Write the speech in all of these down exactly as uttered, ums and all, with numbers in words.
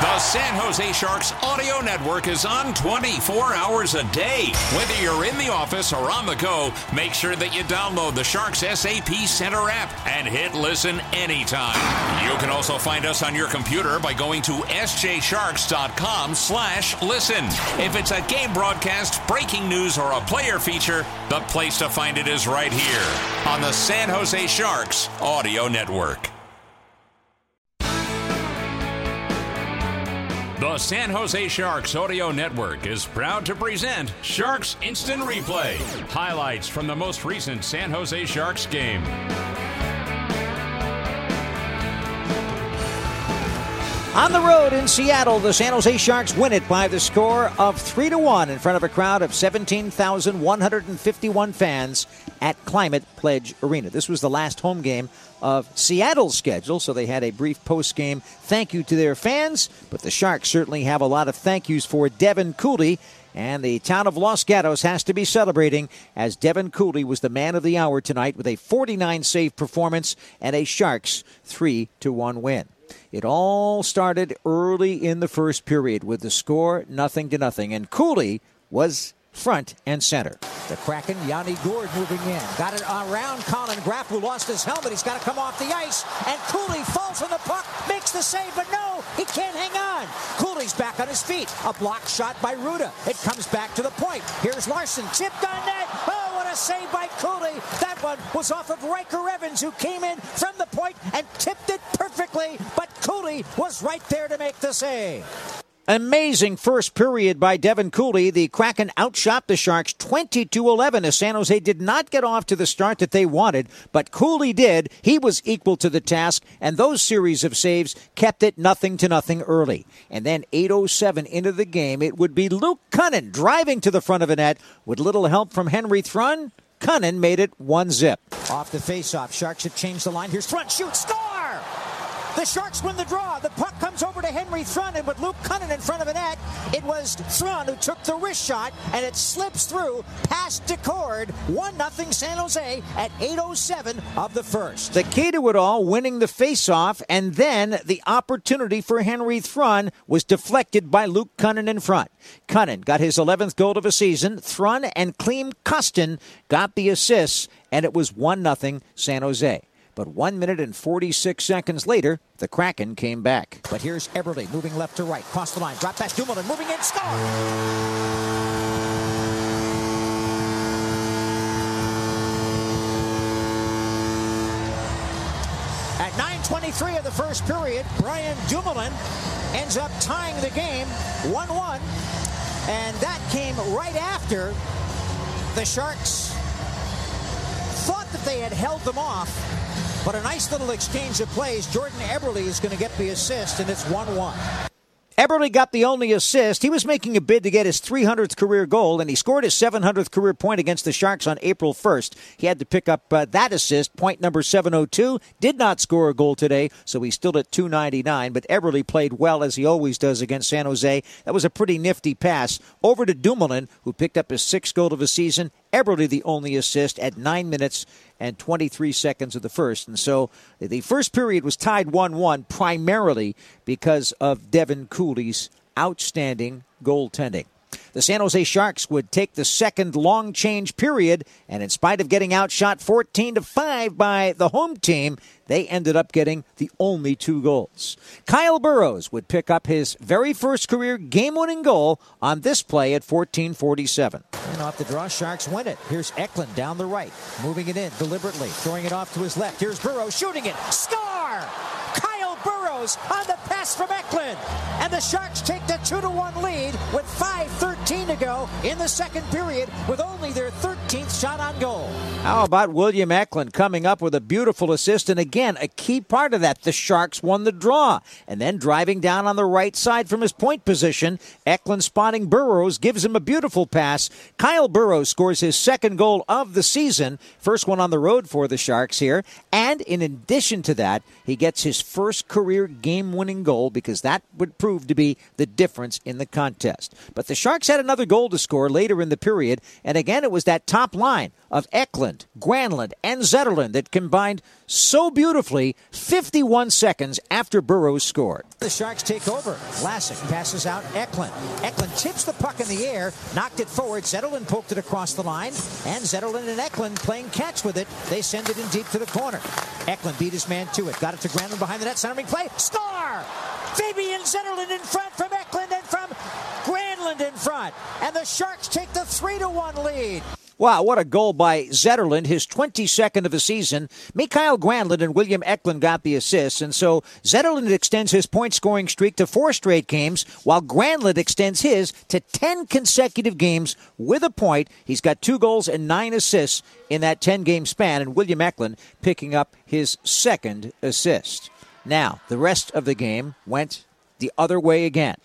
The San Jose Sharks audio network is on twenty-four hours a day. Whether you're in the office or on the go, make sure that you download the Sharks S A P Center app and hit listen anytime. You can also find us on your computer by going to s j sharks dot com slash listen. If it's a game broadcast, breaking news, or a player feature, the place to find it is right here on the San Jose Sharks audio network. The San Jose Sharks Audio Network is proud to present Sharks Instant Replay. Highlights from the most recent San Jose Sharks game. On the road in Seattle, the San Jose Sharks win it by the score of three to one in front of a crowd of seventeen thousand one hundred fifty-one fans at Climate Pledge Arena. This was the last home game of Seattle's schedule, so they had a brief post-game thank you to their fans, but the Sharks certainly have a lot of thank yous for Devin Cooley, and the town of Los Gatos has to be celebrating as Devin Cooley was the man of the hour tonight with a forty-nine save performance and a Sharks three to one win. It all started early in the first period with the score nothing to nothing, and Cooley was front and center. The Kraken, Yanni Gourde moving in. Got it around Colin Graff, who lost his helmet. He's got to come off the ice, and Cooley falls on the puck, makes the save, but no, he can't hang on. Cooley's back on his feet. A block shot by Ruda. It comes back to the point. Here's Larson, tipped on net. Oh, what a save by Cooley. That one was off of Riker Evans, who came in from the point and tipped it perfectly, but Cooley was right there to make the save. Amazing first period by Devin Cooley. The Kraken outshot the Sharks twenty to eleven as San Jose did not get off to the start that they wanted, but Cooley did. He was equal to the task, and those series of saves kept it nothing to nothing early. And then eight oh seven into the game, it would be Luke Kunin driving to the front of the net with little help from Henry Thrun. Kunin made it one zip. Off the faceoff, Sharks have changed the line. Here's Thrun, shoot, score! The Sharks win the draw. The puck comes over to Henry Thrun, and with Luke Kunin in front of the net, it was Thrun who took the wrist shot, and it slips through past Decord. one nothing San Jose at eight oh seven of the first. The key to it all, winning the faceoff, and then the opportunity for Henry Thrun was deflected by Luke Kunin in front. Kunin got his eleventh goal of a season. Thrun and Klim Kostin got the assists, and it was one nothing San Jose. But one minute and forty-six seconds later, the Kraken came back. But here's Eberle moving left to right. Cross the line. Drop pass. Dumoulin moving in. Score! At nine twenty-three of the first period, Brian Dumoulin ends up tying the game one one. And that came right after the Sharks thought that they had held them off. But a nice little exchange of plays. Jordan Eberle is going to get the assist, and it's one one. Eberle got the only assist. He was making a bid to get his three hundredth career goal, and he scored his seven hundredth career point against the Sharks on April first. He had to pick up uh, that assist, point number seven oh two. Did not score a goal today, so he's still at two ninety-nine. But Eberle played well, as he always does against San Jose. That was a pretty nifty pass over to Dumoulin, who picked up his sixth goal of the season. Eberle the only assist at nine minutes and twenty-three seconds of the first. And so the first period was tied one one primarily because of Devin Cooley's outstanding goaltending. The San Jose Sharks would take the second long change period, and in spite of getting outshot fourteen to five by the home team, they ended up getting the only two goals. Kyle Burroughs would pick up his very first career game-winning goal on this play at fourteen forty-seven. And off the draw, Sharks win it. Here's Eklund down the right, moving it in deliberately, throwing it off to his left. Here's Burroughs shooting it. Score! Kyle Burroughs on the pass from Eklund. And the Sharks take the two to one lead with five thirteen to go in the second period with only their thirteenth shot on goal. How about William Eklund coming up with a beautiful assist? And again, a key part of that, the Sharks won the draw. And then driving down on the right side from his point position, Eklund spotting Burroughs, gives him a beautiful pass. Kyle Burroughs scores his second goal of the season, first one on the road for the Sharks here. And in addition to that, he gets his first career game-winning goal goal because that would prove to be the difference in the contest. But the Sharks had another goal to score later in the period, and again it was that top line of Eklund, Granlund, and Zetterlund that combined so beautifully fifty-one seconds after Burroughs scored. The Sharks take over. Vlasic passes out Eklund. Eklund tips the puck in the air, knocked it forward. Zetterlund poked it across the line, and Zetterlund and Eklund playing catch with it. They send it in deep to the corner. Eklund beat his man to it. Got it to Granlund behind the net. Centering play. Star! Fabian Zetterlund in front from Eklund and from Granlund in front. And the Sharks take the three to one lead. Wow, what a goal by Zetterlund, his twenty-second of the season. Mikael Granlund and William Eklund got the assists, and so Zetterlund extends his point-scoring streak to four straight games, while Granlund extends his to ten consecutive games with a point. He's got two goals and nine assists in that ten-game span, and William Eklund picking up his second assist. Now, the rest of the game went the other way again.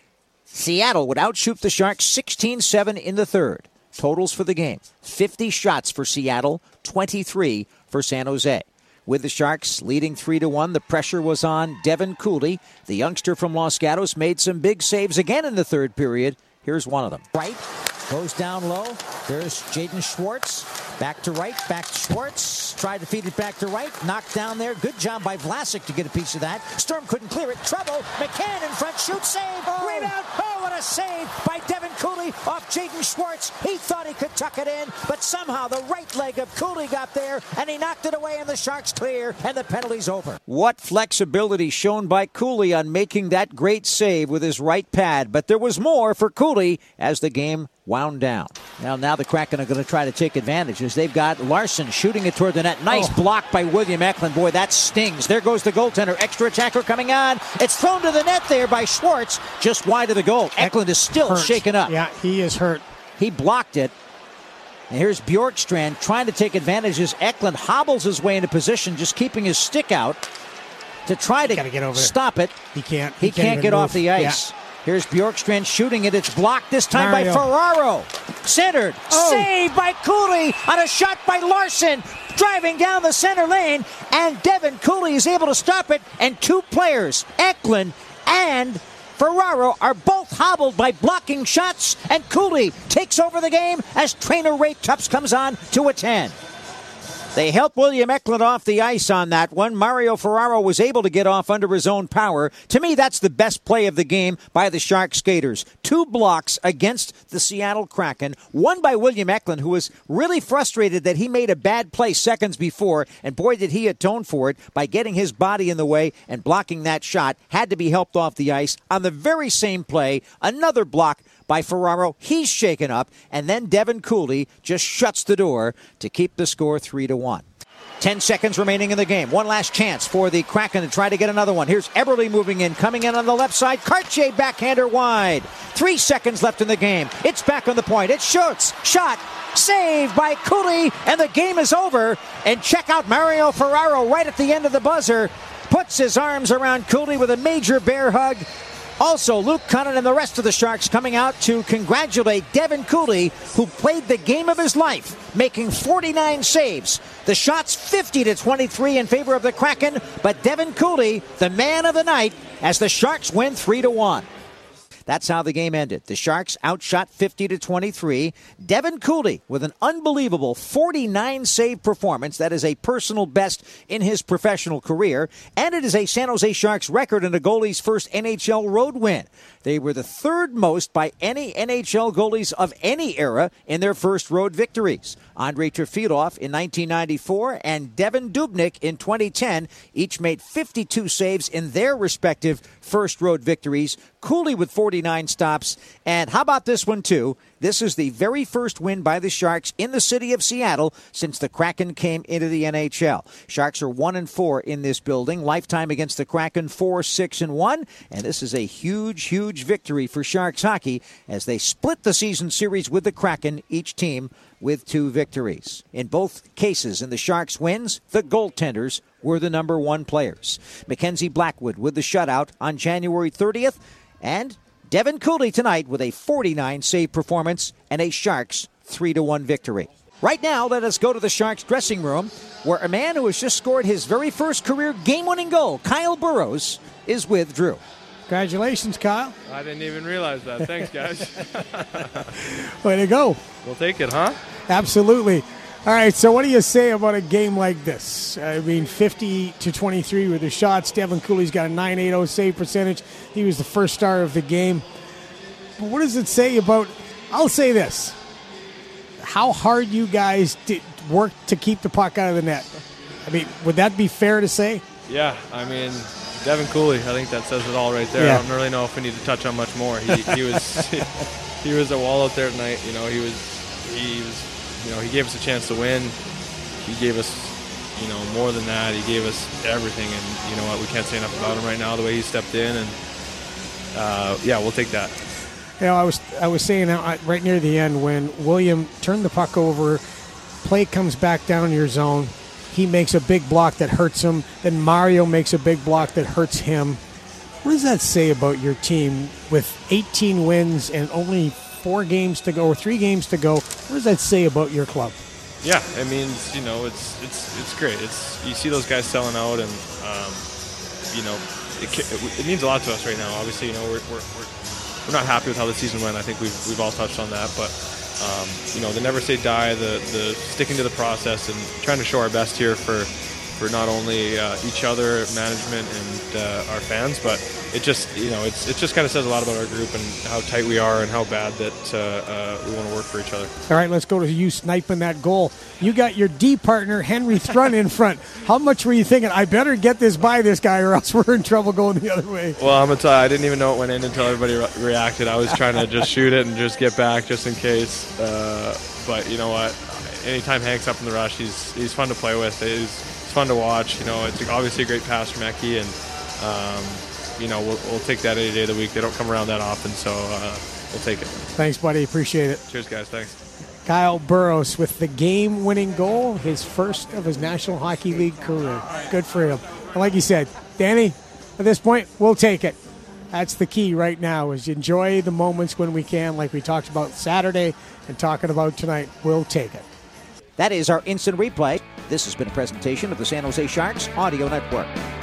Seattle would outshoot the Sharks sixteen seven in the third. Totals for the game, fifty shots for Seattle, twenty-three for San Jose. With the Sharks leading three to one, the pressure was on Devin Cooley. The youngster from Los Gatos made some big saves again in the third period. Here's one of them. Right, goes down low. There's Jaden Schwartz. Back to right, back to Schwartz. Tried to feed it back to right. Knocked down there. Good job by Vlasic to get a piece of that. Sturm couldn't clear it. Trouble. McCann in front. Shoot, save. Oh. Rebound. Oh, what a save by Devin Cooley off Jaden Schwartz. He thought he could tuck it in, but somehow the right leg of Cooley got there, and he knocked it away, and the Sharks clear, and the penalty's over. What flexibility shown by Cooley on making that great save with his right pad. But there was more for Cooley as the game wound down. Now, now the Kraken are going to try to take advantage as they've got Larson shooting it toward the net. Nice oh. block by William Eklund. Boy, that stings. There goes the goaltender. Extra attacker coming on. It's thrown to the net there by Schwartz, just wide of the goal. Eklund is still hurt. shaken up. Yeah, he is hurt. He blocked it. And here's Bjorkstrand trying to take advantage as Eklund hobbles his way into position, just keeping his stick out to try to get over stop it. He can't. He, he can't, can't get move. off the ice. Yeah. Here's Bjorkstrand shooting it. It's blocked this time Mario. by Ferraro. Centered. Oh. Saved by Cooley on a shot by Larson. Driving down the center lane. And Devin Cooley is able to stop it. And two players, Eklund and Ferraro, are both hobbled by blocking shots. And Cooley takes over the game as trainer Ray Tupps comes on to attend. They helped William Eklund off the ice on that one. Mario Ferraro was able to get off under his own power. To me, that's the best play of the game by the Shark skaters. Two blocks against the Seattle Kraken. One by William Eklund, who was really frustrated that he made a bad play seconds before. And boy, did he atone for it by getting his body in the way and blocking that shot. Had to be helped off the ice. On the very same play, another block by Ferraro. He's shaken up, and then Devin Cooley just shuts the door to keep the score three to one. Ten seconds remaining in the game. One last chance for the Kraken to try to get another one. Here's Eberle moving in, coming in on the left side. Cartier backhander wide. Three seconds left in the game. It's back on the point. It shoots. Shot. Saved by Cooley, and the game is over. And check out Mario Ferraro right at the end of the buzzer. Puts his arms around Cooley with a major bear hug. Also, Luke Cunnin and the rest of the Sharks coming out to congratulate Devin Cooley, who played the game of his life, making forty-nine saves. The shots fifty to twenty-three in favor of the Kraken, but Devin Cooley, the man of the night, as the Sharks win three to one. That's how the game ended. The Sharks outshot fifty to twenty-three. Devin Cooley with an unbelievable forty-nine save performance. That is a personal best in his professional career. And it is a San Jose Sharks record in a goalie's first N H L road win. They were the third most by any N H L goalies of any era in their first road victories. Andrei Trefilov in nineteen ninety-four and Devan Dubnyk in twenty ten each made fifty-two saves in their respective first road victories. Cooley with forty-nine stops. And how about this one, too? This is the very first win by the Sharks in the city of Seattle since the Kraken came into the N H L. Sharks are one and four in this building. Lifetime against the Kraken, four, six, and one. And this is a huge, huge victory for Sharks hockey as they split the season series with the Kraken, each team with two victories. In both cases, in the Sharks' wins, the goaltenders were the number one players. Mackenzie Blackwood with the shutout on January thirtieth, and Devin Cooley tonight with a forty-nine save performance and a Sharks three to one victory. Right now, let us go to the Sharks dressing room, where a man who has just scored his very first career game-winning goal, Kyle Burroughs, is with Drew. Congratulations, Kyle. I didn't even realize that. Thanks, guys. Way to go. We'll take it, huh? Absolutely. All right, so what do you say about a game like this? I mean, fifty to twenty-three with the shots. Devin Cooley's got a nine eighty save percentage. He was the first star of the game. But what does it say about, I'll say this, how hard you guys did work to keep the puck out of the net? I mean, would that be fair to say? Yeah, I mean, Devin Cooley, I think that says it all right there. Yeah. I don't really know if we need to touch on much more. He, he was he, he was a wall out there tonight. You know, he was he was you know he gave us a chance to win. He gave us you know more than that. He gave us everything, and you know what? We can't say enough about him right now. The way he stepped in, and uh, yeah, we'll take that. You know, I was I was saying uh, right near the end when William turned the puck over, play comes back down your zone. He makes a big block that hurts him. Then Mario makes a big block that hurts him. What does that say about your team with eighteen wins and only four games to go or three games to go? What does that say about your club? Yeah, it means you know it's it's it's great. It's you see those guys selling out, and um, you know it, it, it means a lot to us right now. Obviously, you know we're we're, we're we're not happy with how the season went. I think we've we've all touched on that, but um, you know the never say die, the the sticking to the process and trying to show our best here for for not only uh, each other, management, and uh, our fans, but it just you know it's it just kind of says a lot about our group and how tight we are and how bad that uh, uh, we want to work for each other. All right, let's go to you sniping that goal. You got your D partner Henry Thrun in front. How much were you thinking? I better get this by this guy, or else we're in trouble going the other way. Well, I'm gonna tell you, I didn't even know it went in until everybody re- reacted. I was trying to just shoot it and just get back just in case. Uh, but you know what? Anytime Hank's up in the rush, he's he's fun to play with. He's fun to watch. You know, it's obviously a great pass from Eki, and um, you know we'll, we'll take that any day of the week. They don't come around that often, so uh, we'll take it. Thanks, buddy. Appreciate it. Cheers, guys. Thanks. Kyle Burroughs with the game-winning goal, his first of his National Hockey League career. Good for him. And like you said, Danny, at this point, we'll take it. That's the key right now, is enjoy the moments when we can, like we talked about Saturday and talking about tonight. We'll take it. That is our instant replay. This has been a presentation of the San Jose Sharks Audio Network.